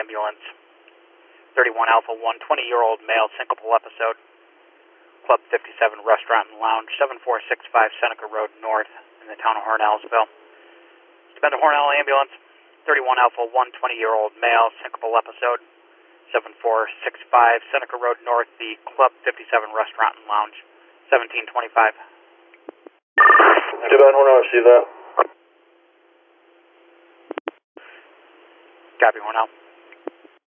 ambulance. 31 Alpha 1, 20-year-old male, syncopal episode. Club 57 Restaurant and Lounge, 7465 Seneca Road North in the town of Hornellsville. Spend a Hornell ambulance. 31 Alpha 1, 20-year-old male, syncopal episode. 7465 Seneca Road North, the Club 57 Restaurant and Lounge, 1725. Two-band Hornell, receive that. Copy, Hornell.